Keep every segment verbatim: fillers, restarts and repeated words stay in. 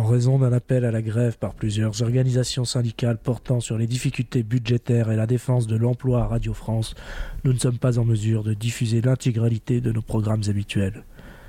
En raison d'un appel à la grève par plusieurs organisations syndicales portant sur les difficultés budgétaires et la défense de l'emploi à Radio France, nous ne sommes pas en mesure de diffuser l'intégralité de nos programmes habituels.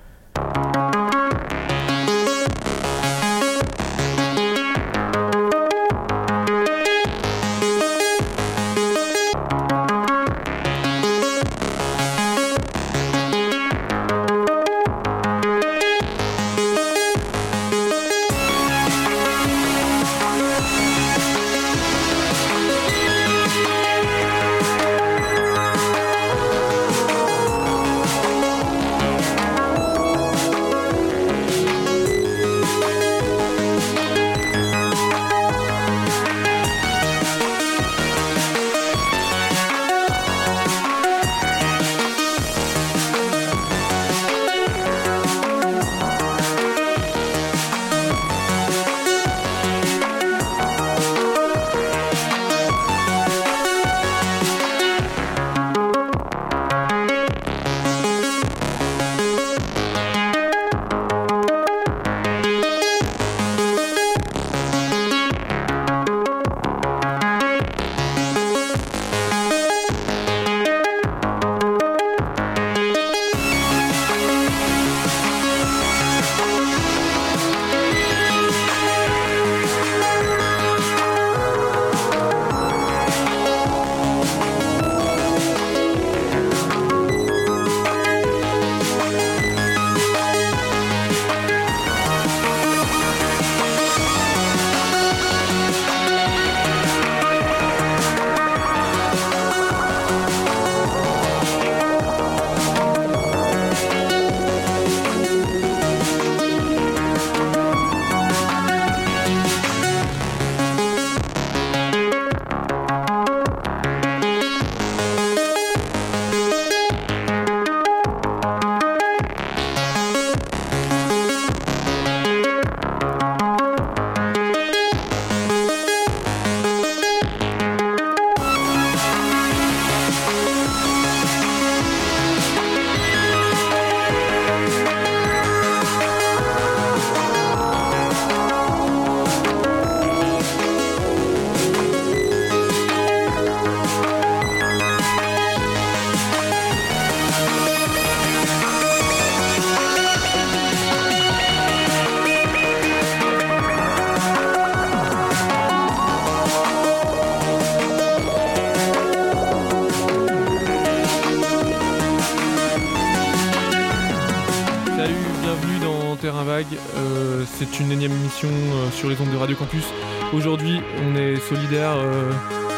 Euh, c'est une énième émission euh, sur les ondes de Radio Campus. Aujourd'hui, on est solidaire euh,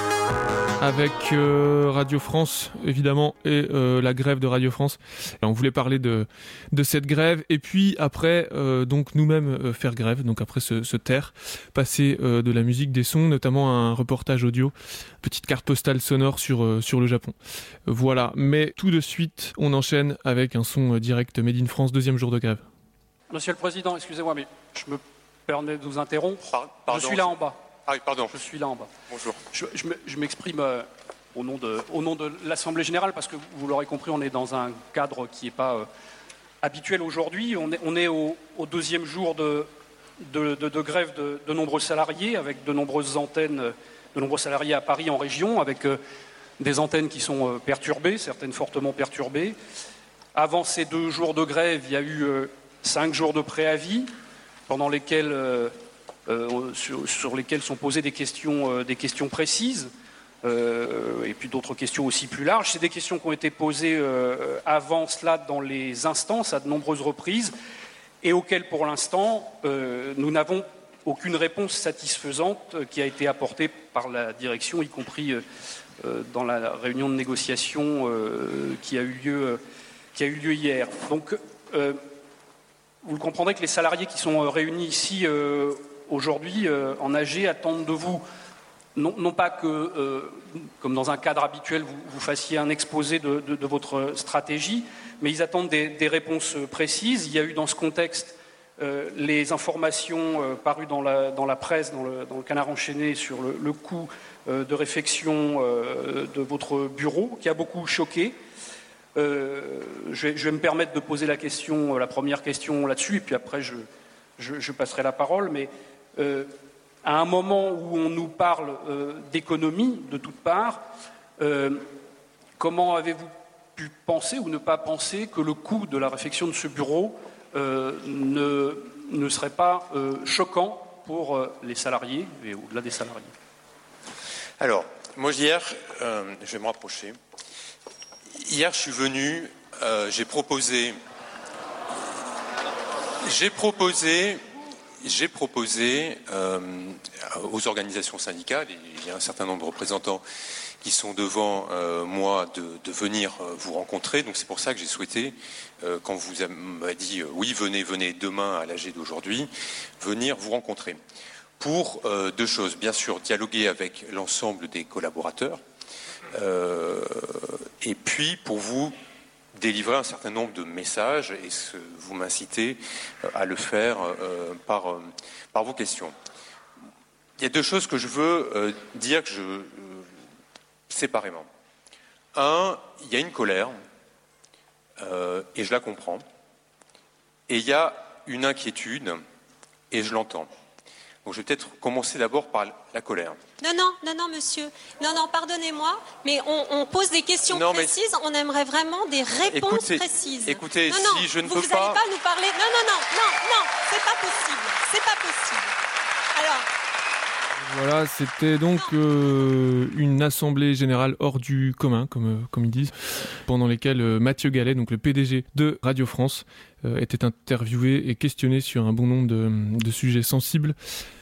avec euh, Radio France, évidemment, et euh, la grève de Radio France. Et on voulait parler de, de cette grève, et puis après, euh, donc nous-mêmes euh, faire grève, donc après se, se taire, passer euh, de la musique, des sons, notamment un reportage audio, petite carte postale sonore sur, euh, sur le Japon. Voilà, mais tout de suite, on enchaîne avec un son euh, direct Made in France, deuxième jour de grève. Monsieur le Président, excusez-moi, mais je me permets de vous interrompre. Pardon. Je suis là en bas. Ah oui, pardon. Je suis là en bas. Bonjour. Je, je, me, je m'exprime euh, au nom de, au nom de l'Assemblée Générale, parce que vous l'aurez compris, on est dans un cadre qui n'est pas euh, habituel aujourd'hui. On est, on est au, au deuxième jour de, de, de, de grève de, de nombreux salariés, avec de nombreuses antennes, de nombreux salariés à Paris en région, avec euh, des antennes qui sont euh, perturbées, certaines fortement perturbées. Avant ces deux jours de grève, il y a eu euh, cinq jours de préavis, pendant lesquels, euh, euh, sur, sur lesquels sont posées des questions, euh, des questions précises, euh, et puis d'autres questions aussi plus larges. C'est des questions qui ont été posées euh, avant cela dans les instances à de nombreuses reprises, et auxquelles, pour l'instant, euh, nous n'avons aucune réponse satisfaisante qui a été apportée par la direction, y compris euh, dans la réunion de négociation euh, qui a eu lieu, euh, qui a eu lieu hier. Donc, euh, vous le comprendrez que les salariés qui sont réunis ici euh, aujourd'hui euh, en A G attendent de vous, non, non pas que, euh, comme dans un cadre habituel, vous, vous fassiez un exposé de, de, de votre stratégie, mais ils attendent des, des réponses précises. Il y a eu dans ce contexte euh, les informations euh, parues dans la, dans la presse, dans le, dans le Canard enchaîné, sur le, le coût euh, de réfection euh, de votre bureau, qui a beaucoup choqué. Euh, je, vais, je vais me permettre de poser la question, la première question là-dessus, et puis après je, je, je passerai la parole, mais euh, à un moment où on nous parle euh, d'économie de toutes parts, euh, comment avez-vous pu penser ou ne pas penser que le coût de la réfection de ce bureau euh, ne, ne serait pas euh, choquant pour euh, les salariés et au-delà des salariés? Alors, moi hier, euh, je vais me rapprocher. Hier, je suis venu, euh, j'ai proposé, j'ai proposé, j'ai proposé euh, aux organisations syndicales, et il y a un certain nombre de représentants qui sont devant euh, moi de, de venir euh, vous rencontrer. Donc c'est pour ça que j'ai souhaité, euh, quand vous m'avez dit euh, oui, venez, venez demain à l'A G d'aujourd'hui, venir vous rencontrer. Pour euh, deux choses, bien sûr, dialoguer avec l'ensemble des collaborateurs, euh, et puis pour vous délivrer un certain nombre de messages, et ce, vous m'incitez à le faire euh, par, euh, par vos questions. Il y a deux choses que je veux euh, dire que je, euh, séparément. Un, il y a une colère, euh, et je la comprends, et il y a une inquiétude, et je l'entends. Donc je vais peut-être commencer d'abord par la colère. Non, non, non, non, monsieur. Non, non, pardonnez-moi, mais on, on pose des questions non, précises. Mais... On aimerait vraiment des réponses écoutez, précises. Écoutez, non, non, si je ne vous, peux vous pas... Vous n'allez pas nous parler... Non, non, non, non, non, c'est pas possible. C'est pas possible. Alors... Voilà, c'était donc euh, une assemblée générale hors du commun, comme, euh, comme ils disent, pendant lesquelles euh, Mathieu Gallet, donc le P D G de Radio France, euh, était interviewé et questionné sur un bon nombre de, de sujets sensibles.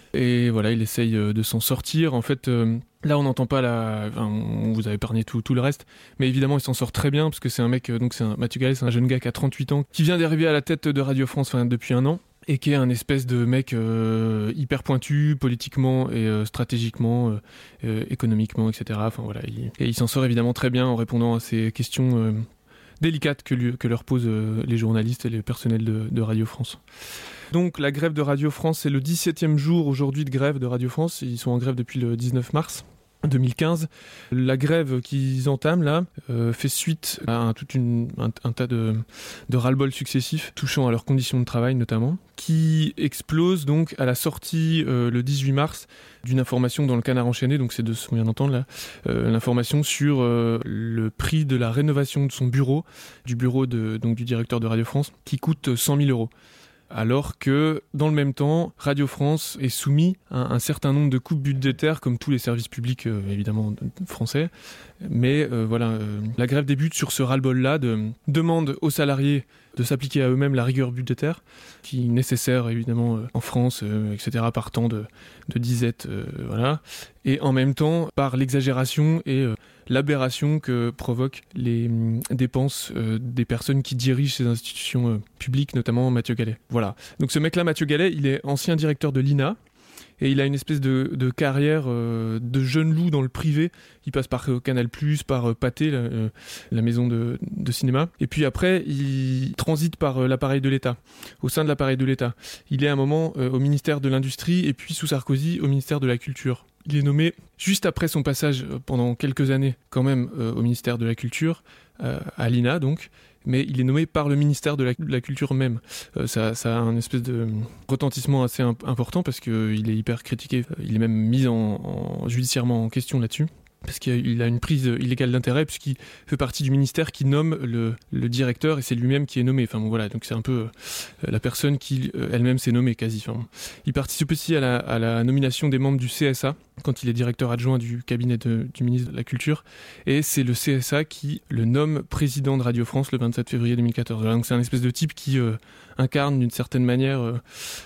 Et voilà, il essaye euh, de s'en sortir. En fait, euh, là, on n'entend pas la... Enfin, on vous a épargné tout, tout le reste, mais évidemment, il s'en sort très bien, parce que c'est un mec... Euh, donc c'est un... Mathieu Gallet, c'est un jeune gars qui a trente-huit ans, qui vient d'arriver à la tête de Radio France enfin, depuis un an, et qui est un espèce de mec euh, hyper pointu politiquement et euh, stratégiquement, euh, euh, économiquement, et cetera. Enfin voilà, il, et il s'en sort évidemment très bien en répondant à ces questions euh, délicates que, lui, que leur posent euh, les journalistes et les personnels de, de Radio France. Donc la grève de Radio France, c'est le dix-septième jour aujourd'hui de grève de Radio France. Ils sont en grève depuis le dix-neuf mars deux mille quinze. La grève qu'ils entament là euh, fait suite à un, toute une, un, un tas de, de ras-le-bol successifs touchant à leurs conditions de travail notamment, qui explose donc à la sortie euh, le dix-huit mars d'une information dans le Canard enchaîné, donc c'est de ce qu'on vient d'entendre là, euh, l'information sur euh, le prix de la rénovation de son bureau, du bureau de, donc, du directeur de Radio France, qui coûte cent mille euros. Alors que, dans le même temps, Radio France est soumis à un certain nombre de coupes budgétaires, comme tous les services publics, euh, évidemment, français. Mais euh, voilà, euh, la grève débute sur ce ras-le-bol-là, de demande aux salariés de s'appliquer à eux-mêmes la rigueur budgétaire, qui est nécessaire, évidemment, euh, en France, euh, et cetera, par temps de, de disette, euh, voilà. Et en même temps, par l'exagération et... Euh, l'aberration que provoquent les dépenses euh, des personnes qui dirigent ces institutions euh, publiques, notamment Mathieu Gallet. Voilà. Donc ce mec-là, Mathieu Gallet, il est ancien directeur de l'I N A, et il a une espèce de, de carrière euh, de jeune loup dans le privé. Il passe par euh, Canal+, par euh, Pathé, la, euh, la maison de, de cinéma. Et puis après, il transite par euh, l'appareil de l'État, au sein de l'appareil de l'État. Il est à un moment euh, au ministère de l'Industrie, et puis sous Sarkozy, au ministère de la Culture. Il est nommé juste après son passage euh, pendant quelques années, quand même, euh, au ministère de la Culture, euh, à l'I N A donc, mais il est nommé par le ministère de la, de la Culture même. Euh, ça, ça a un espèce de retentissement assez imp- important parce qu'il est hyper critiqué. Il est même mis en, en, judiciairement en question là-dessus, parce qu'il a une prise illégale d'intérêt, puisqu'il fait partie du ministère qui nomme le, le directeur, et c'est lui-même qui est nommé. Enfin bon, voilà, donc c'est un peu euh, la personne qui euh, elle-même s'est nommée quasi. Enfin, il participe aussi à la, à la nomination des membres du C S A, quand il est directeur adjoint du cabinet de, du ministre de la Culture, et c'est le C S A qui le nomme président de Radio France le vingt-sept février deux mille quatorze. Voilà, donc c'est un espèce de type qui euh, incarne d'une certaine manière... Euh,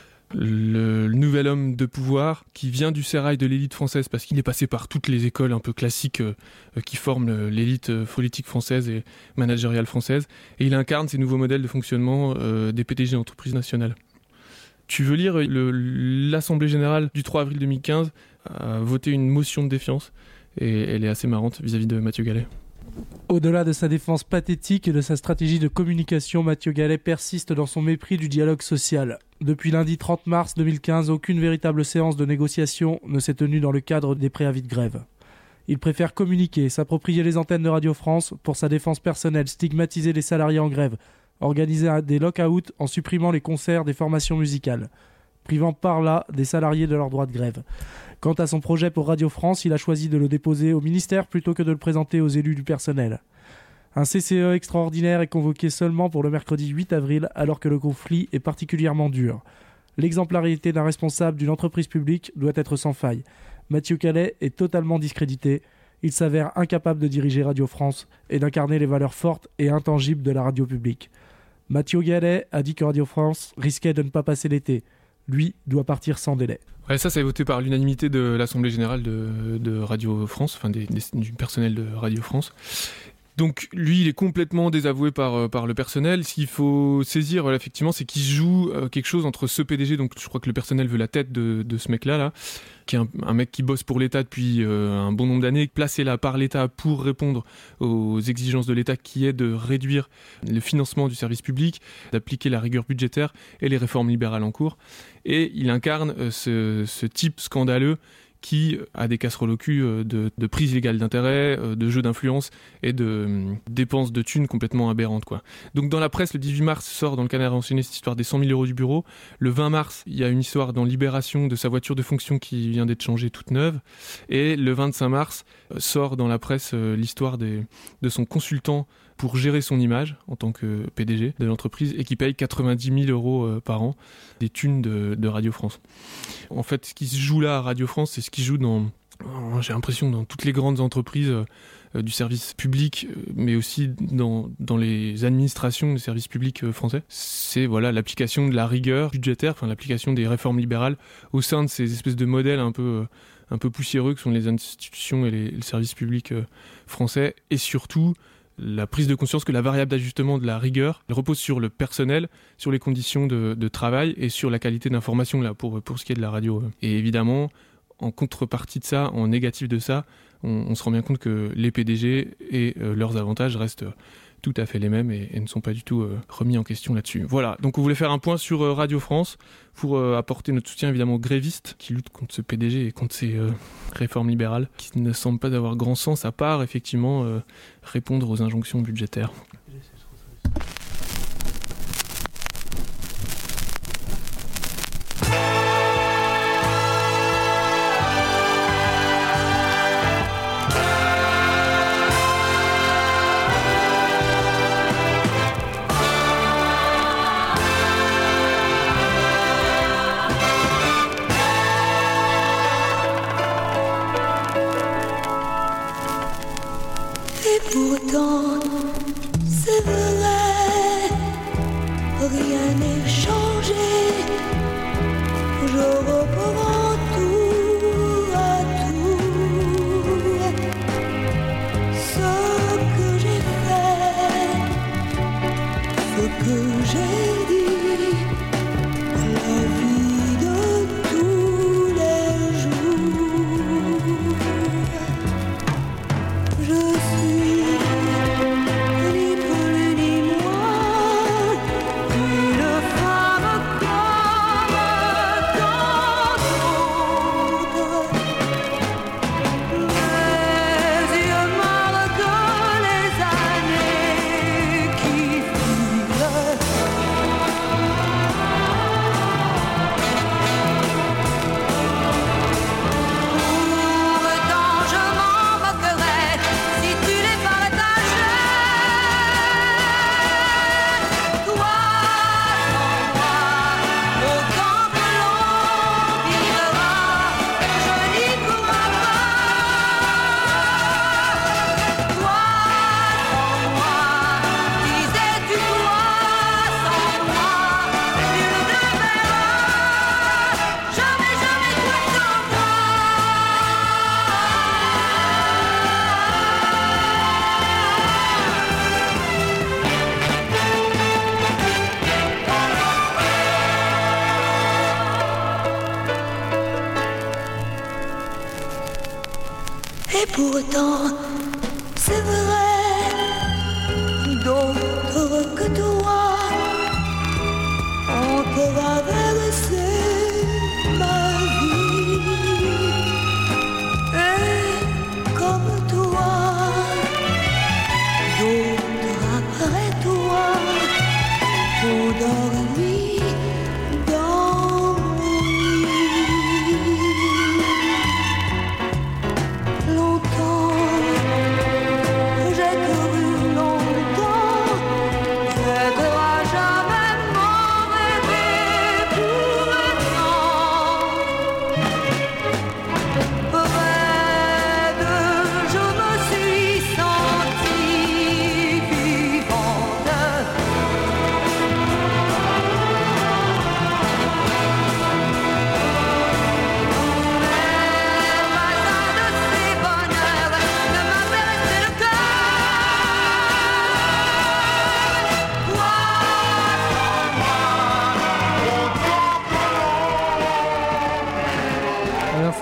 Le, le nouvel homme de pouvoir qui vient du sérail de l'élite française, parce qu'il est passé par toutes les écoles un peu classiques euh, qui forment l'élite euh, politique française et managériale française, et il incarne ces nouveaux modèles de fonctionnement euh, des P D G d'entreprises nationales. Tu veux lire le, l'Assemblée Générale du trois avril deux mille quinze a voté une motion de défiance, et elle est assez marrante vis-à-vis de Mathieu Gallet. Au-delà de sa défense pathétique et de sa stratégie de communication, Mathieu Gallet persiste dans son mépris du dialogue social. Depuis lundi trente mars deux mille quinze, aucune véritable séance de négociation ne s'est tenue dans le cadre des préavis de grève. Il préfère communiquer, s'approprier les antennes de Radio France pour sa défense personnelle, stigmatiser les salariés en grève, organiser des lock-outs en supprimant les concerts des formations musicales. privant par là des salariés de leur droit de grève. Quant à son projet pour Radio France, il a choisi de le déposer au ministère plutôt que de le présenter aux élus du personnel. Un C C E extraordinaire est convoqué seulement pour le mercredi huit avril, alors que le conflit est particulièrement dur. L'exemplarité d'un responsable d'une entreprise publique doit être sans faille. Mathieu Calais est totalement discrédité. Il s'avère incapable de diriger Radio France et d'incarner les valeurs fortes et intangibles de la radio publique. Mathieu Calais a dit que Radio France risquait de ne pas passer l'été. Lui doit partir sans délai. Ouais, ça, ça a été voté par l'unanimité de l'Assemblée Générale de, de Radio France, enfin des, des, du personnel de Radio France. Donc lui, il est complètement désavoué par, par le personnel. Ce qu'il faut saisir, voilà, effectivement, c'est qu'il joue euh, quelque chose entre ce P D G, donc je crois que le personnel veut la tête de, de ce mec-là, là, qui est un, un mec qui bosse pour l'État depuis euh, un bon nombre d'années, placé là par l'État pour répondre aux exigences de l'État, qui est de réduire le financement du service public, d'appliquer la rigueur budgétaire et les réformes libérales en cours. Et il incarne euh, ce, ce type scandaleux qui a des casseroles au cul de, de prise illégale d'intérêt, de jeux d'influence et de euh, dépenses de thunes complètement aberrantes, quoi. Donc dans la presse, le dix-huit mars sort dans le Canard enchaîné cette histoire des cent mille euros du bureau. Le vingt mars, il y a une histoire dans Libération de sa voiture de fonction qui vient d'être changée toute neuve. Et le vingt-cinq mars sort dans la presse euh, l'histoire des, de son consultant pour gérer son image en tant que P D G de l'entreprise et qui paye quatre-vingt-dix mille euros euh, par an des thunes de, de Radio France. En fait, ce qui se joue là à Radio France, c'est ce qui se joue dans, j'ai l'impression, dans toutes les grandes entreprises euh, du service public, euh, mais aussi dans, dans les administrations des services publics euh, français. C'est voilà, l'application de la rigueur budgétaire, enfin l'application des réformes libérales au sein de ces espèces de modèles un peu... Euh, un peu poussiéreux que sont les institutions et les, les services publics euh, français, et surtout la prise de conscience que la variable d'ajustement de la rigueur elle repose sur le personnel, sur les conditions de, de travail et sur la qualité d'information là, pour, pour ce qui est de la radio. Et évidemment, en contrepartie de ça, en négatif de ça, on, on se rend bien compte que les P D G et euh, leurs avantages restent tout à fait les mêmes et, et ne sont pas du tout euh, remis en question là-dessus. Voilà, donc on voulait faire un point sur euh, Radio France pour euh, apporter notre soutien évidemment aux grévistes qui luttent contre ce P D G et contre ces euh, réformes libérales qui ne semblent pas avoir grand sens à part effectivement euh, répondre aux injonctions budgétaires. Pourtant, c'est vrai, rien n'est changé. Je reprends tout à tout. Ce que j'ai fait, ce que j'ai dit, la vie de tous les jours. Je suis et pourtant, c'est vrai, d'autres que toi ont traversé ma vie. Et comme toi, d'autres après toi ont dormi dans mon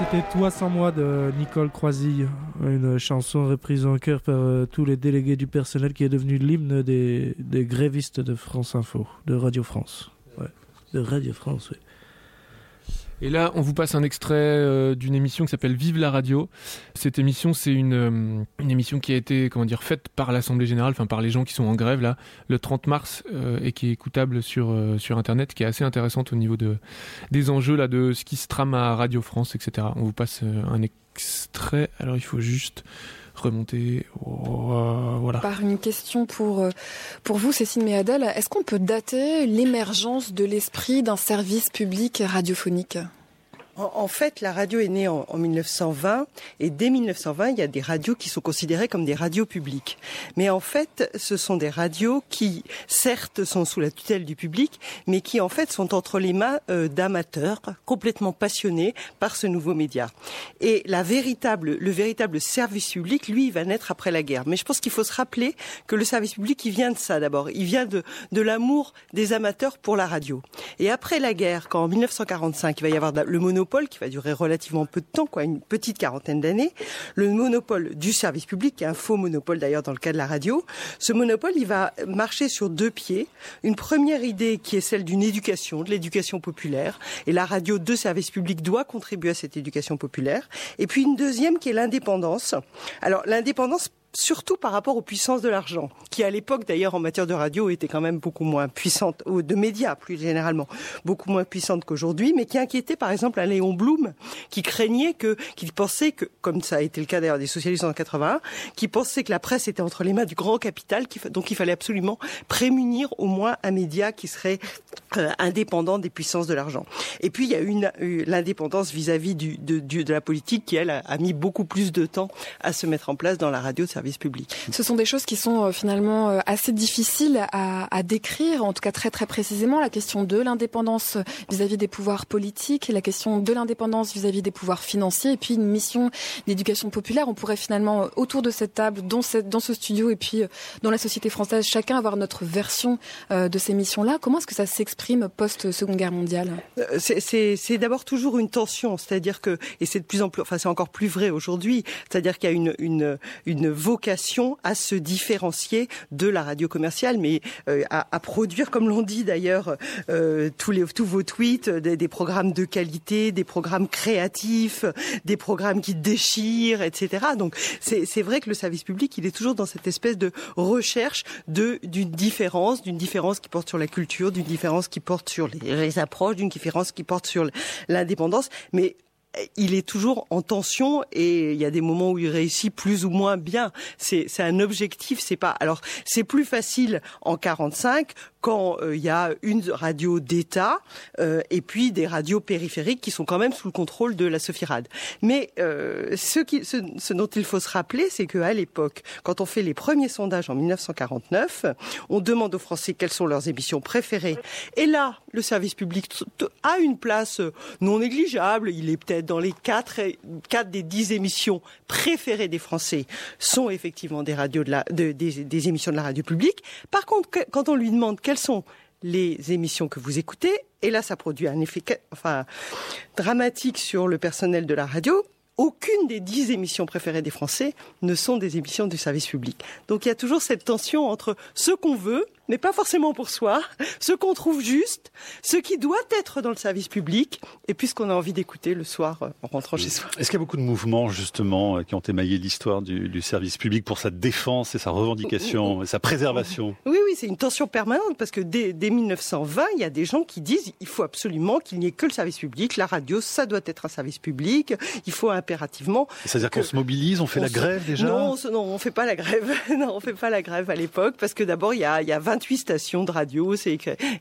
C'était Toi sans moi de Nicole Croisille, une chanson reprise en chœur par euh, tous les délégués du personnel qui est devenu l'hymne des, des grévistes de France Info, de Radio France. Ouais, de Radio France, oui. Et là, on vous passe un extrait euh, d'une émission qui s'appelle Vive la radio. Cette émission, c'est une, euh, une émission qui a été, comment dire, faite par l'Assemblée générale, enfin par les gens qui sont en grève là, le trente mars, euh, et qui est écoutable sur euh, sur Internet, qui est assez intéressante au niveau de des enjeux là, de ce qui se trame à Radio France, et cetera. On vous passe euh, un extrait. Alors, il faut juste remonter. Oh, euh, voilà. Par une question pour pour vous, Cécile Méadel, est-ce qu'on peut dater l'émergence de l'esprit d'un service public radiophonique ? En fait, la radio est née en, en mille neuf cent vingt et dès mille neuf cent vingt, il y a des radios qui sont considérées comme des radios publiques. Mais en fait, ce sont des radios qui, certes, sont sous la tutelle du public, mais qui, en fait, sont entre les mains euh, d'amateurs complètement passionnés par ce nouveau média. Et la véritable, le véritable service public, lui, il va naître après la guerre. Mais je pense qu'il faut se rappeler que le service public, il vient de ça d'abord. Il vient de, de l'amour des amateurs pour la radio. Et après la guerre, quand en mille neuf cent quarante-cinq, il va y avoir le monopole qui va durer relativement peu de temps, quoi, une petite quarantaine d'années, le monopole du service public, qui est un faux monopole d'ailleurs dans le cas de la radio, ce monopole, il va marcher sur deux pieds. Une première idée qui est celle d'une éducation, de l'éducation populaire, et la radio de service public doit contribuer à cette éducation populaire. Et puis une deuxième qui est l'indépendance. Alors l'indépendance surtout par rapport aux puissances de l'argent, qui à l'époque d'ailleurs en matière de radio était quand même beaucoup moins puissante, ou de médias plus généralement, beaucoup moins puissante qu'aujourd'hui, mais qui inquiétait par exemple un Léon Blum, qui craignait que, qui pensait que, comme ça a été le cas d'ailleurs des socialistes en quatre-vingt-un, qui pensait que la presse était entre les mains du grand capital, donc il fallait absolument prémunir au moins un média qui serait euh, indépendant des puissances de l'argent. Et puis il y a une, une l'indépendance vis-à-vis du, de, du, de la politique qui elle a, a mis beaucoup plus de temps à se mettre en place dans la radio de service public. Ce sont des choses qui sont euh, finalement euh, assez difficiles à, à décrire, en tout cas très très précisément. La question de l'indépendance vis-à-vis des pouvoirs politiques, la question de l'indépendance vis-à-vis des pouvoirs financiers, et puis une mission d'éducation populaire. On pourrait finalement, autour de cette table, dans, cette, dans ce studio et puis euh, dans la société française, chacun avoir notre version euh, de ces missions-là. Comment est-ce que ça s'exprime post-Seconde Guerre mondiale ? c'est, c'est, c'est d'abord toujours une tension, c'est-à-dire que, et c'est de plus en plus, enfin c'est encore plus vrai aujourd'hui, c'est-à-dire qu'il y a une, une, une vocation à se différencier de la radio commerciale, mais euh, à, à produire, comme l'on dit d'ailleurs, euh, tous, les, tous vos tweets, des, des programmes de qualité, des programmes créatifs, des programmes qui déchirent, et cetera. Donc c'est, c'est vrai que le service public, il est toujours dans cette espèce de recherche de, d'une différence, d'une différence qui porte sur la culture, d'une différence qui porte sur les, les approches, d'une différence qui porte sur l'indépendance, mais il est toujours en tension et il y a des moments où il réussit plus ou moins bien. C'est, c'est un objectif, c'est pas. Alors, c'est plus facile en quarante-cinq quand il euh, y a une radio d'État euh, et puis des radios périphériques qui sont quand même sous le contrôle de la Sophirad. Mais euh, ce, qui, ce, ce dont il faut se rappeler, c'est qu'à l'époque, quand on fait les premiers sondages en mille neuf cent quarante-neuf, on demande aux Français quelles sont leurs émissions préférées. Et là, le service public a une place non négligeable. Il est peut-être dans les quatre, quatre des dix émissions préférées des Français sont effectivement des radios de la, de, des, des émissions de la radio publique. Par contre, quand on lui demande quelles sont les émissions que vous écoutez, et là ça produit un effet enfin, dramatique sur le personnel de la radio, aucune des dix émissions préférées des Français ne sont des émissions du service public. Donc il y a toujours cette tension entre ce qu'on veut, mais pas forcément pour soi, ce qu'on trouve juste, ce qui doit être dans le service public, et puis ce qu'on a envie d'écouter le soir en rentrant chez soi. Est-ce qu'il y a beaucoup de mouvements, justement, qui ont émaillé l'histoire du, du service public pour sa défense et sa revendication et sa préservation ? Oui, oui, c'est une tension permanente, parce que dès, dès mille neuf cent vingt, il y a des gens qui disent il faut absolument qu'il n'y ait que le service public, la radio, ça doit être un service public, il faut impérativement... C'est-à-dire qu'on se mobilise, on fait on la se... grève déjà ? Non, on, non, on fait pas la grève. Non, on fait pas la grève à l'époque, parce que d'abord, il y a, il y a vingt-huit stations de radio, c'est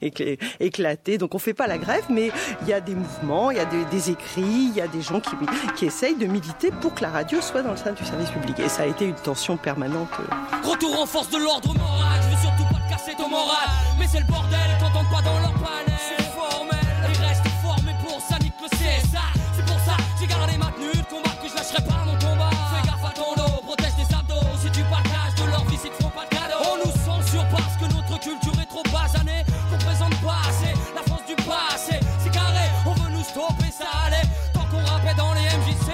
éclaté, donc on fait pas la grève, mais il y a des mouvements, il y a des, des écrits, il y a des gens qui, qui essayent de militer pour que la radio soit dans le sein du service public, et ça a été une tension permanente. Retour en force de l'ordre moral, je veux surtout pas te casser ton moral, mais c'est le bordel quand on pas dans leur palais, c'est formel, ils restent formés pour ça, nique le C S A, c'est pour ça j'ai gardé ma tenue de combat, que je lâcherai pas mon combat, fais gaffe à ton dos, protège tes abdos, si tu partages de leur vie, c'est qu'ils font pas de cadeau, on nous censure parce que notre culture est trop basanée, qu'on présente pas assez la France du passé, c'est carré, on veut nous stopper, ça allait, tant qu'on rappait dans les M J C.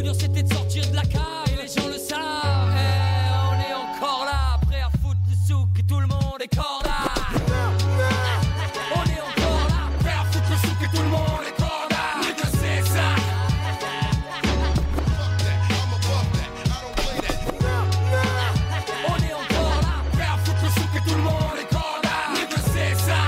mieux c'était de sortir de la cave. Et les gens le savent. Eh, on est encore là, prêt à foutre le souk et tout le monde est corda. On est encore là, prêt à foutre le souk et tout le monde est corda. Mais que c'est ça. On est encore là, prêt à foutre le souk et tout le monde est corda. Mais que c'est ça.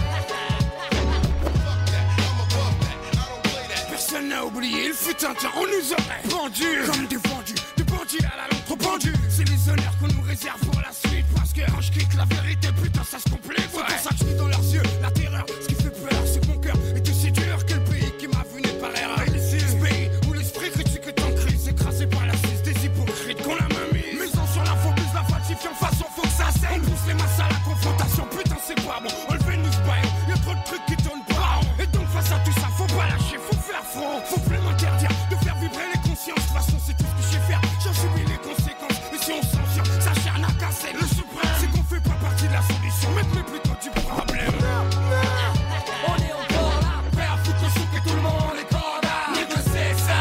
Personne n'a oublié, il fut un temps, on nous aurait pendus comme des vendus, des bandits à la longue trop pendus. C'est les honneurs qu'on nous réserve pour la suite. Parce que quand je quitte la vérité, putain ça se complique. C'est pour ça que je lis dans leurs yeux la terreur. Ce qui fait peur, c'est que mon cœur est aussi dur que le pays qui m'a vu naître par l'erreur. Ce pays où l'esprit critique est en crise, écrasé par la cise des hypocrites qu'on a main mise. Maison sur l'info, plus la falsifiant, de façon faut que ça saigne. On pousse les masses à la confrontation, putain c'est pas bon. Enlevez-nous ce baillon, y'a trop de trucs qui tournent pas. Et donc face à tout ça, faut pas lâcher, faut faire front. Faut plus m'interdire de faire vibrer les consciences. De toute façon c'est tout ce que je sais faire, j'en subis les conséquences. Et si on censure, ça cherche à casser le suprême. C'est qu'on fait pas partie de la solution, mais mais plutôt du problème. On est encore là, prêt à foutre le souk et tout le monde est corda. Mais que c'est ça.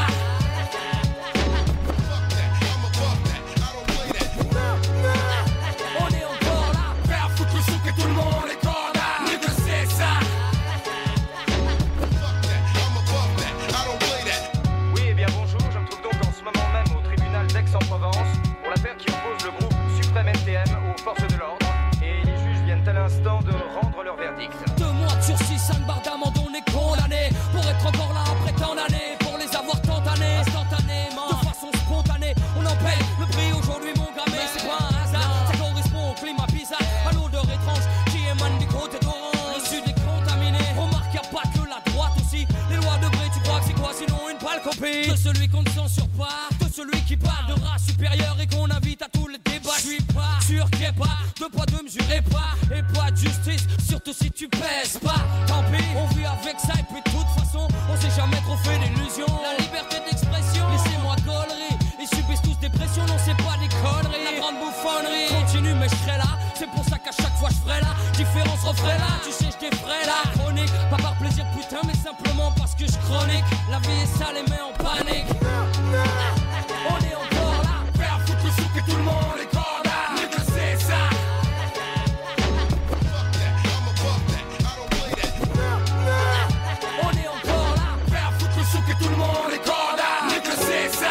On est encore là, prêt à foutre le souk et tout le monde est corda. Mais que c'est ça. Oui, eh bien bonjour, je me trouve donc en ce moment même au tribunal d'Aix-en-Provence pour l'affaire qui oppose le groupe Suprême N T M aux forces de l'ordre. Et les juges viennent à l'instant de rendre leur verdict. Deux mois de sursis, cinq barres d'amende, on est condamné pour être encore là après tant d'années, pour les avoir tantanés instantanément, de façon spontanée. On en paye le prix aujourd'hui, mon gars, mais c'est pas un hasard. Ça correspond au climat bizarre, à l'odeur étrange qui émane des côtes d'orange. Le sud est contaminé, remarque y'a pas que la droite aussi. Les lois de Bré, tu crois que c'est quoi sinon une pâle copie de celui qu'on ne censure pas, de celui qui parle de race supérieure et qu'on invite à tous les débats. Je suis pas sûr qu'il y ait pas de poids de mesure et pas, et pas de justice, surtout si tu pèses pas. Tant pis, on vit avec ça et puis de toute façon, on s'est jamais trop fait d'illusions. La liberté d'expression, laissez-moi gaulerie. Ils subissent tous des pressions, non c'est pas des conneries. La grande bouffonnerie continue mais je serai là. C'est pour ça qu'à chaque fois je ferai la différence, referai là. Tu sais je t'effraie la chronique, pas par plaisir putain mais simplement parce que je chronique. La vie est sale et met en panique. On est encore là, prêt à foutre le souk et tout le monde est corda. Mais que c'est ça. On est encore là, prêt à foutre le souk et tout le monde est corda. Mais que c'est ça.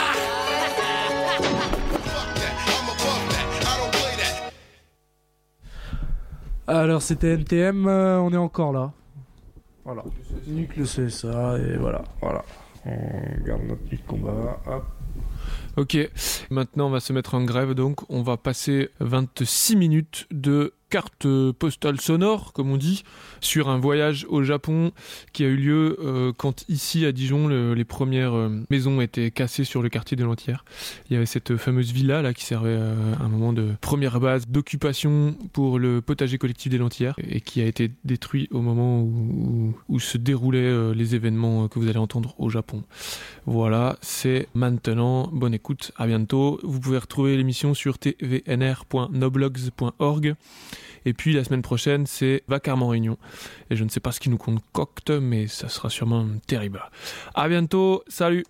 Alors c'était N T M, euh, on est encore là. Voilà. Nuque le C S A et voilà, voilà. On garde notre nuit de combat. Hop. Ok, maintenant on va se mettre en grève, donc on va passer vingt-six minutes de carte postale sonore, comme on dit, sur un voyage au Japon qui a eu lieu euh, quand ici à Dijon le, les premières euh, maisons étaient cassées sur le quartier de l'Antière. Il y avait cette fameuse villa là qui servait euh, à un moment de première base d'occupation pour le potager collectif des Lentillères et qui a été détruit au moment où, où, où se déroulaient euh, les événements que vous allez entendre au Japon. Voilà, c'est maintenant. Bonne écoute, à bientôt. Vous pouvez retrouver l'émission sur t v n r point noblogs point org. Et puis la semaine prochaine, c'est Vacarme en Réunion. Et je ne sais pas ce qui nous concocte, mais ça sera sûrement terrible. À bientôt, salut.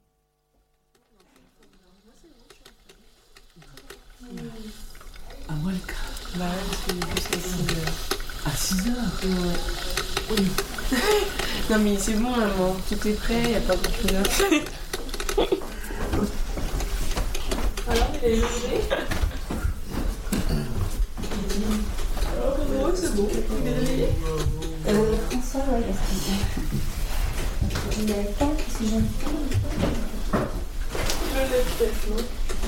À moi le cas. Bah ouais, c'est à six heures. Oui. Non mais c'est bon, maman. Tout est prêt, il n'y a pas beaucoup de choses. Alors, il est levé. Alors, pour moi, c'est bon. Il est réveillé. Euh, François, ouais, il a le temps, c'est gentil. Je le lève peut-être, non?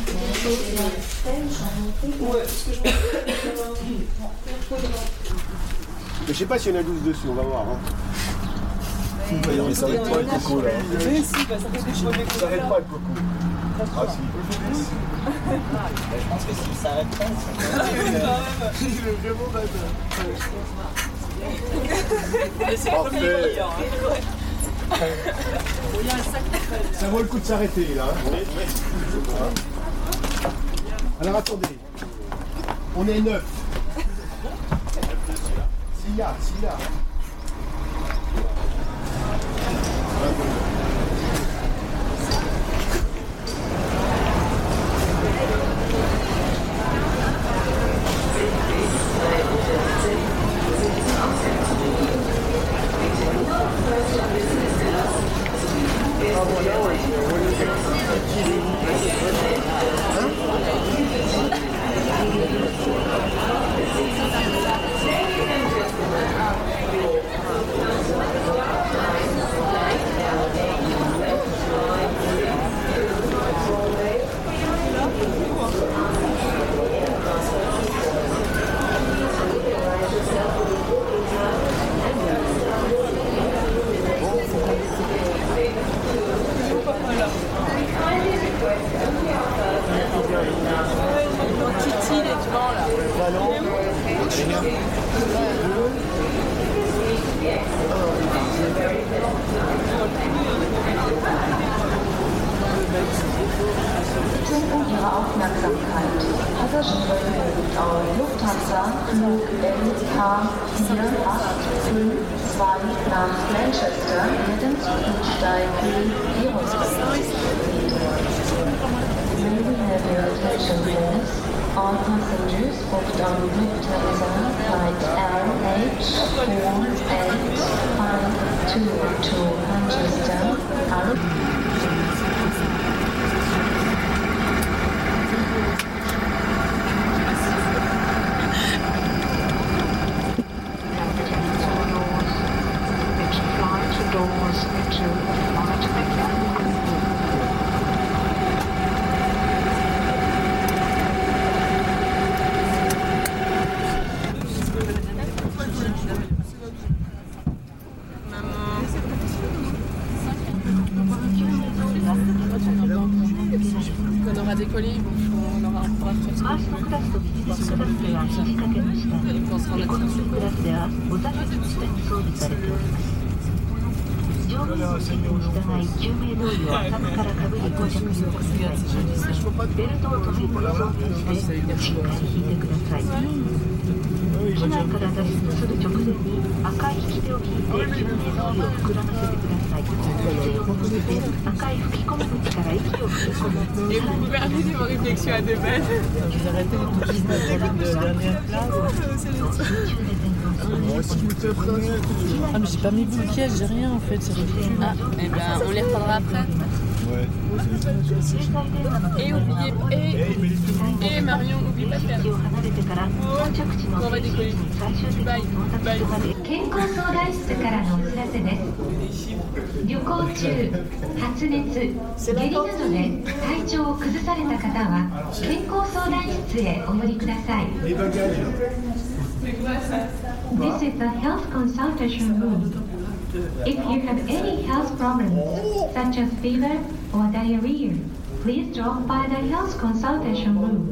Ouais, parce que je m'en Je sais pas s'il y en a douze dessus, on va voir. Hein. Ouais, mais ça arrête pas le coco là. Oui, si, bah, ça fait que je remets ça arrête pas le coco. Ah si. Je pense que si ça arrête pas, il est vraiment bâtard. C'est le premier meilleur. Ça vaut le coup de s'arrêter là. Alors attendez. On est neuf. S'il y a, s'il y a. Um Ihre Aufmerksamkeit. Passagiere aus Lufthansa Flug L K vier acht fünf zwei nach Manchester werden zu Flugsteig Aerospace. May we have your attention please? All passengers booked on Lufthansa flight L H four eight five two to Manchester are On aura décollé, on aura un pouvoir faire ce qu'on veut. Et on sera là-dessus. 乗務の指示に従い救命胴衣を頭からかぶりご着用ください。ベルトを留めて装備してしっかり引いてください。機内から脱出する直前に赤い引き手を引いて救命胴衣を膨らませてください。強く持って赤い吹き込み口から息を吹き込む。Et vous pouvez arrêter vos réflexions à deux balles. Vous arrêtez votre petite problème de dernière Ah mais j'ai pas mis vous le piège, j'ai rien en fait. Ah, et ben on les reprendra après. Ouais. Et oubliez et, et Marion, n'oublie pas de faire. On va décoller. Bye. Bye. 健康相談室からのお知らせです。旅行中、発熱、下痢などで体調を崩された方は健康相談室へお寄りください。This is the health consultation room. If you have any health problems, such as fever or diarrhea, please drop by the health consultation room.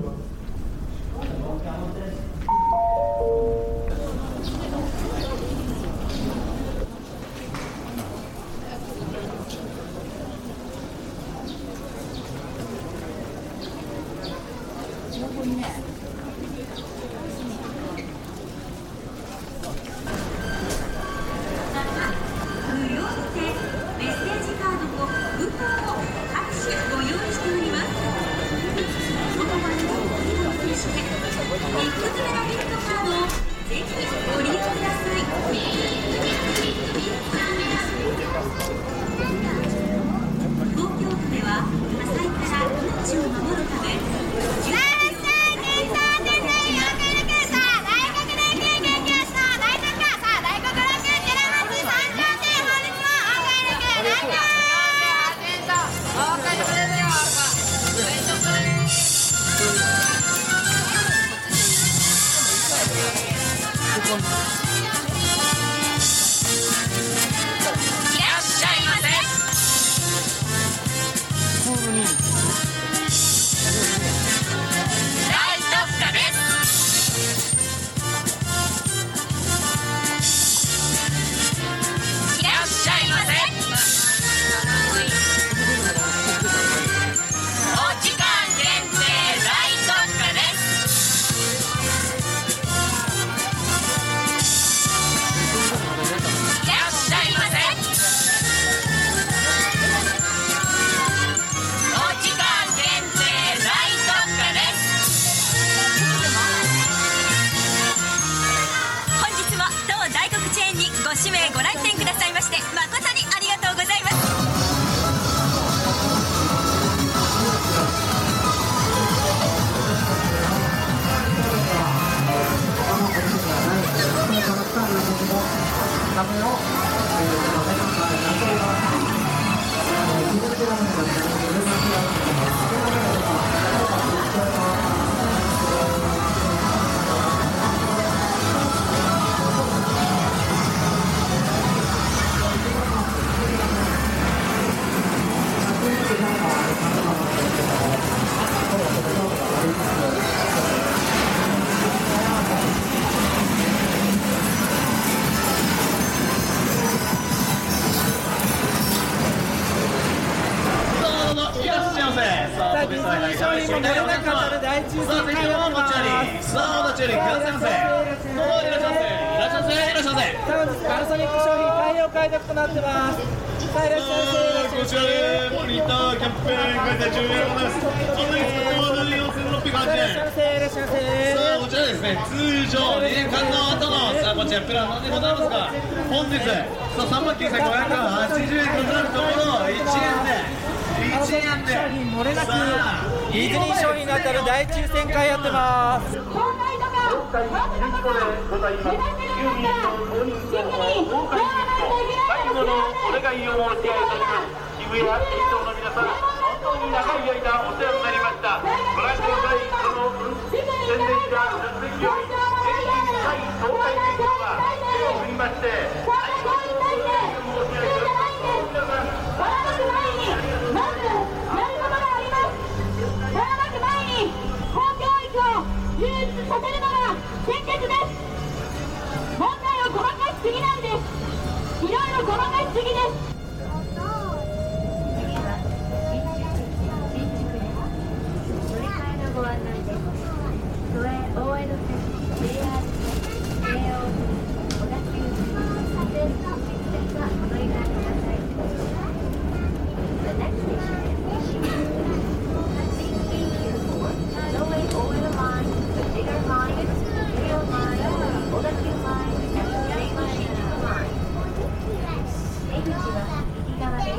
抽選会やってます。さあお立ち寄りくださいませ。どうもいらっしゃいませ。いらっしゃいませ。いらっしゃいませ。本日パナソニック商品大量開拓となってます。さあいらっしゃいませ。こちらでモニターキャンペーン開催中でございます。本日コードでよんせんろっぴゃくはちえん。いらっしゃいませ。いらっしゃいませ。さあこちらですね、通常にねんかんの後のさあこちらプランなんでございますが、本日さあさんまんきゅうせんごひゃくはちじゅうえんとなるところいちえんで。いちえんで商品漏れなくディズニー商品が当たる大抽選会やってます。今回ユニコでございます。ユーミンの大人気の豪華ユニット最後のお願いを申し上げております。渋谷エイトの皆さん、本当に長い間お世話になりました。ご覧ください。この宣伝車出席より全員対東海電工が手を振りまして最後のお願いを申し上げております。皆さん充実させるのが先決です。問題をごまかしすぎなんです。いろいろごまかしすぎです。乗り換えのご案内です。都営大江戸線 ジェイアール 線京王線小田急線全線はお乗り換えください。The next station is Please be careful. Toei Oedo Line, the Digger Line, the Rail Line, the Odakyu Line, and the Seibu Shinjuku Line. 出口は右側です。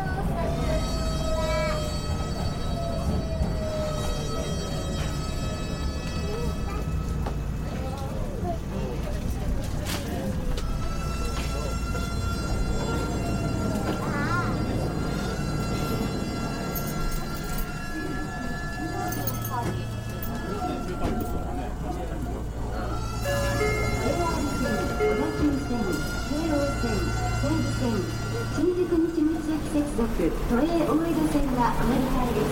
都営大江戸線がお乗り換えです。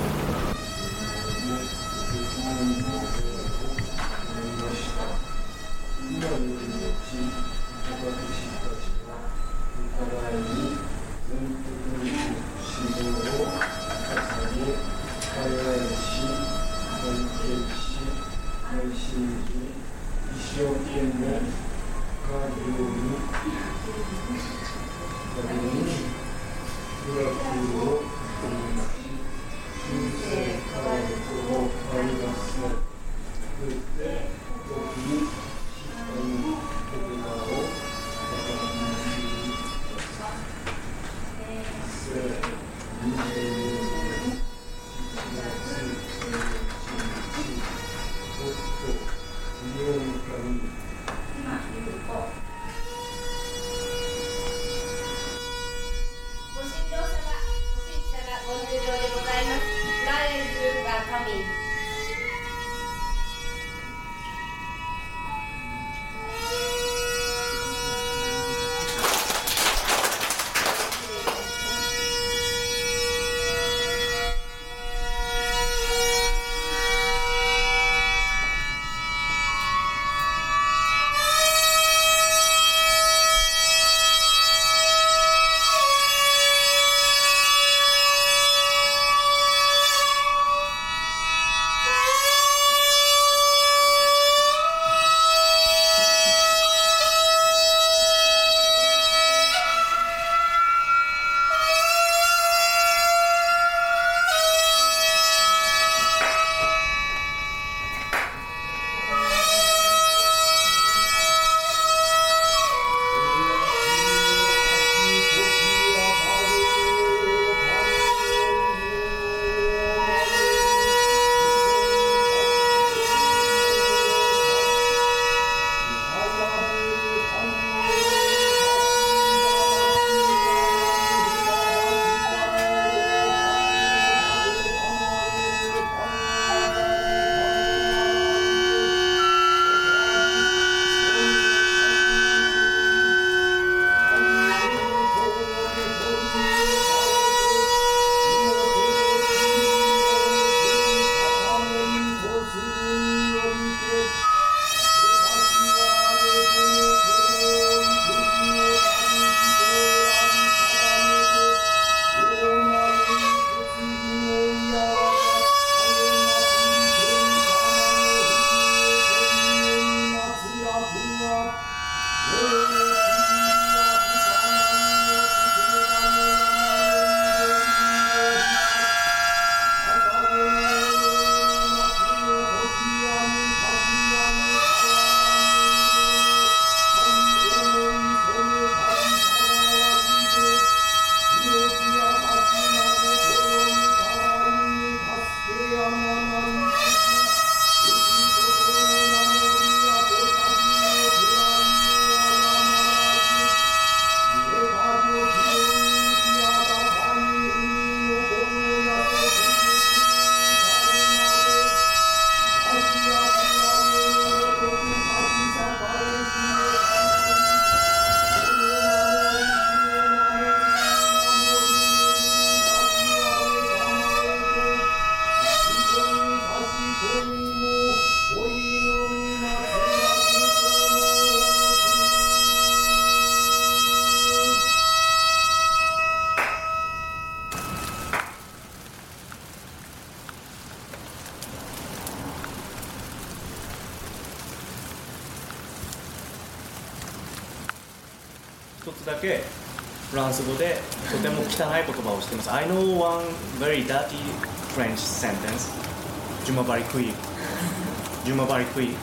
一つだけフランス語でとても汚い言葉を知ってます。I know one very dirty French sentence. Je m'appelle qui? Je m'appelle qui?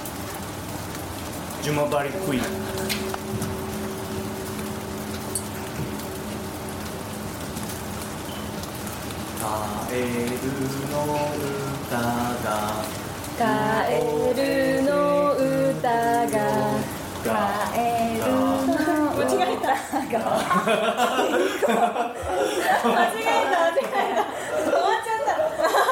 Je m'appelle qui? カエルの歌がカエルの歌がカエルの歌が間違えた間違えた間違えた終わっちゃった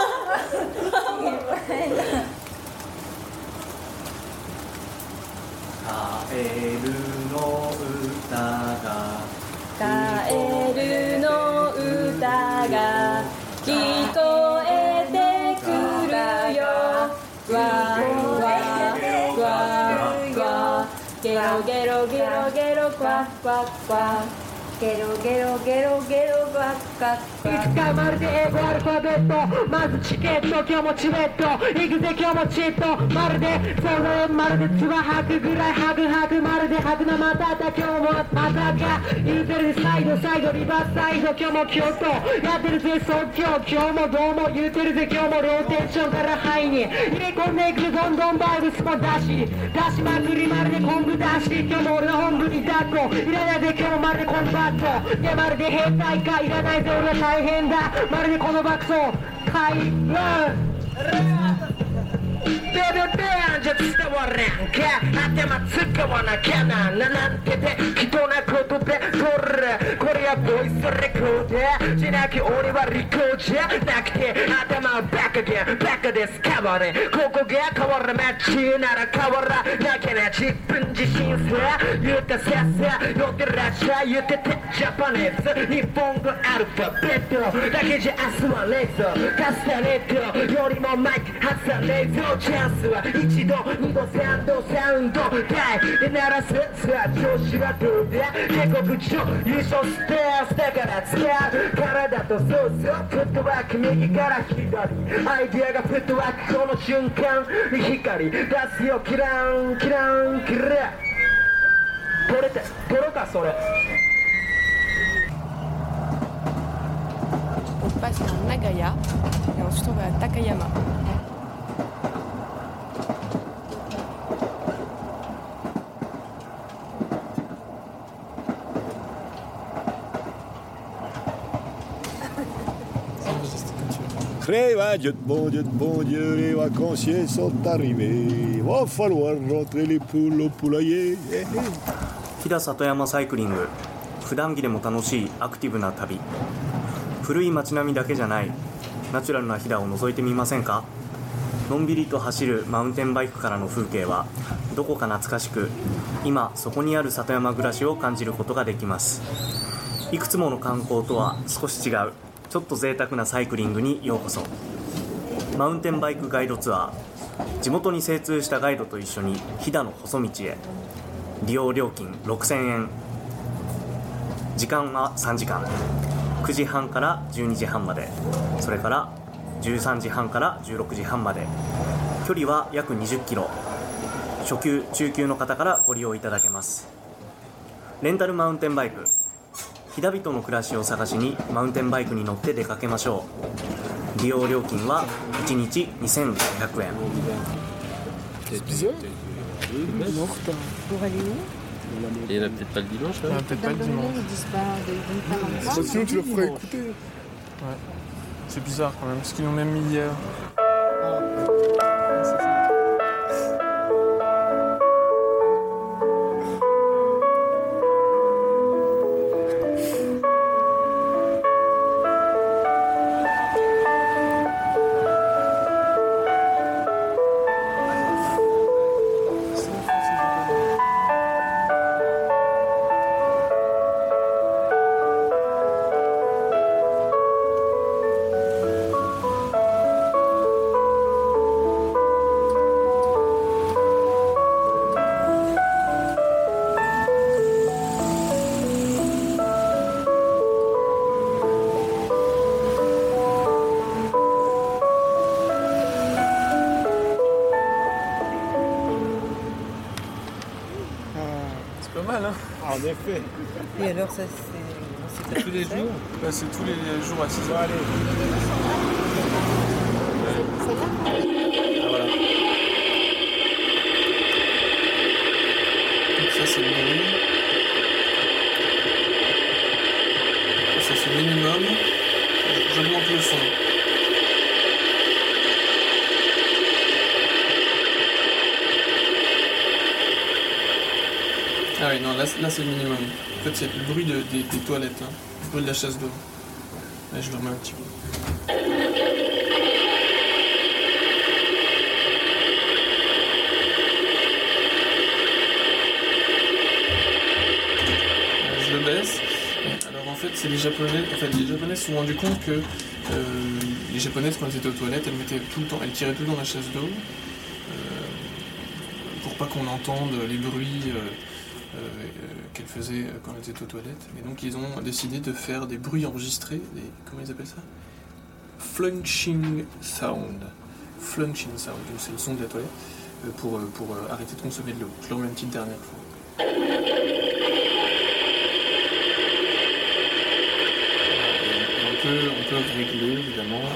カエルの歌がカエルの歌が聞こえてくるよわわわわゲロゲロゲロゲロクワクワクワゲロゲロゲロゲロクワクワクワいつかまるで英語アルファベットまずチケット今日もチベット行くぜ今日もチットまるでそうだよまるでつば吐くぐらいハグハグまるでハグなまただ今日もまたが言うてるサイドサイドリバーサイド今日も京都やってるぜ即興今日もどうも言うてるぜ今日もローテーションからハイに入れ込んでいくぜどんどんバイブスも出し出しまくりまるでコング出し今日も俺の本部に抱っこいらないぜ今日もまるでコンバットでまるで兵隊かいらないぜ俺は大変だまるでこの爆走開運ベベベンじゃ伝わらんか頭使わなきゃななんて適当なことでこれこれはボイスレコーダーじゃなきゃ俺はリコーじゃなくて頭をバカゲンバカですかわれここが変わらなちなら変わらなきゃな自分自身さ言ったささ寄ってらっしゃい言っててジャパネーズ日本語アルファベットだけじゃ明日はねえぞカスタネットよりもマイク外さねえぞチャンスは一度二度三度サウンドタイで鳴らすさあ調子はどうだ下克上優勝ステースだから使う体とそうそうフットワーク右から左アイディアがフットワークこの瞬間光出すよキランキランキラ取れて取ろうかそれ On passe à Nagaya et ensuite on va à Takayama. Créva, Dieu de bon Dieu de bon Dieu, les vacanciers sont arrivés. Va falloir rentrer les poules au poulailler. 飛騨里山サイクリング普段着でも楽しいアクティブな旅古い街並みだけじゃないナチュラルな飛騨を覗いてみませんか。のんびりと走るマウンテンバイクからの風景はどこか懐かしく今そこにある里山暮らしを感じることができます。いくつもの観光とは少し違うちょっと贅沢なサイクリングにようこそ。マウンテンバイクガイドツアー地元に精通したガイドと一緒に飛騨の細道へ。利用料金ろくせんえん時間はさんじかんくじはんからじゅうにじはんまでそれからじゅうさんじはんからじゅうろくじはんまで距離は約にじゅっキロ初級中級の方からご利用いただけます。レンタルマウンテンバイク飛騨人の暮らしを探しにマウンテンバイクに乗って出かけましょう。利用料金はいちにちにせんごひゃくえん。 Pour aller où? Et il n'y en a peut-être pas le dimanche là. Il n'y en a peut-être pas le dimanche. Ils disent pas de Bah, sinon tu le ferais écouter. Ouais. C'est bizarre quand même, parce qu'ils l'ont même mis hier. mal, hein. Ah, en effet. Et alors, ça, c'est... C'est tous les jours. Bah, c'est tous les jours à six heures. Allez. Ah, voilà. Donc ça, c'est le bruit. Ça, c'est le minimum. J'augmente le son. Ah oui, non, là, là c'est le minimum. En fait, c'est le bruit de, des, des toilettes, hein. Le bruit de la chasse d'eau. Là, je le remets un petit peu. Je le baisse. Alors en fait, c'est les Japonais. En fait, les Japonais se sont rendus compte que euh, les Japonaises, quand elles étaient aux toilettes, elles mettaient tout le temps, elles tiraient tout le temps la chasse d'eau euh, pour pas qu'on entende les bruits. Euh, Euh, qu'elle faisait quand elle était aux toilettes. Et donc ils ont décidé de faire des bruits enregistrés, des, comment ils appellent ça? Flunching sound. Flunching sound, donc c'est le son de la toilette, euh, pour, pour euh, arrêter de consommer de l'eau. Je le remets une petite dernière fois. Et on peut, on peut régler évidemment.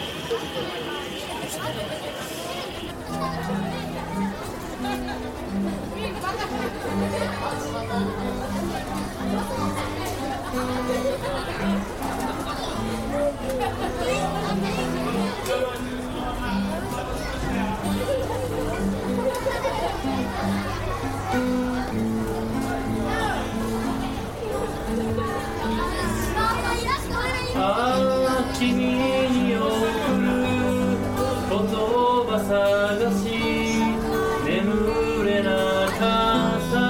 ああ君に送る言葉探し眠れなかった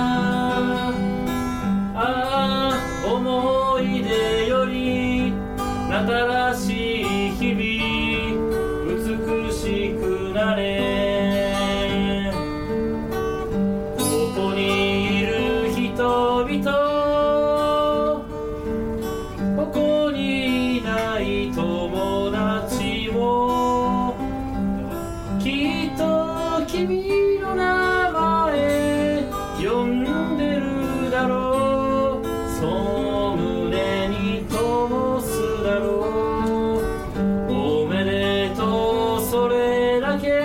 ああ思い出より新しい日々美しくなれここにいる人々友達もきっと君の名前呼んでるだろうそう胸に灯すだろうおめでとうそれだけ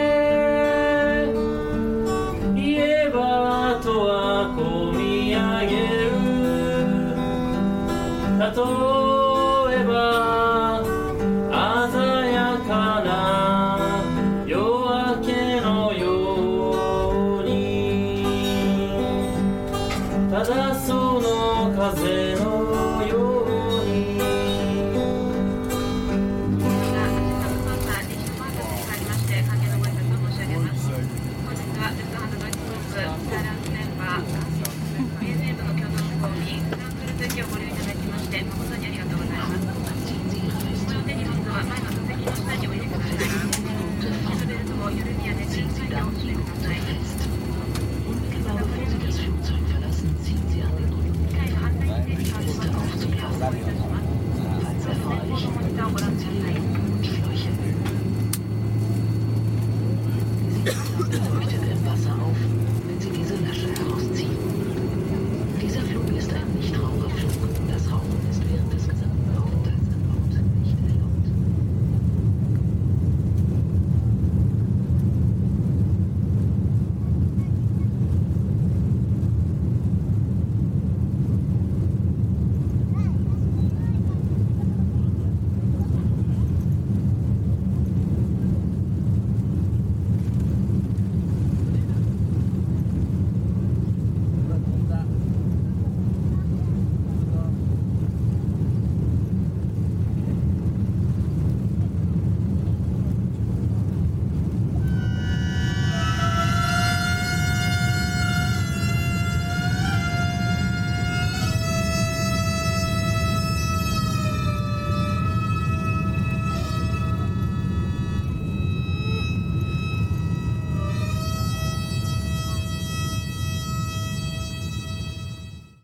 言えばとはこみ上げる例えばただその風の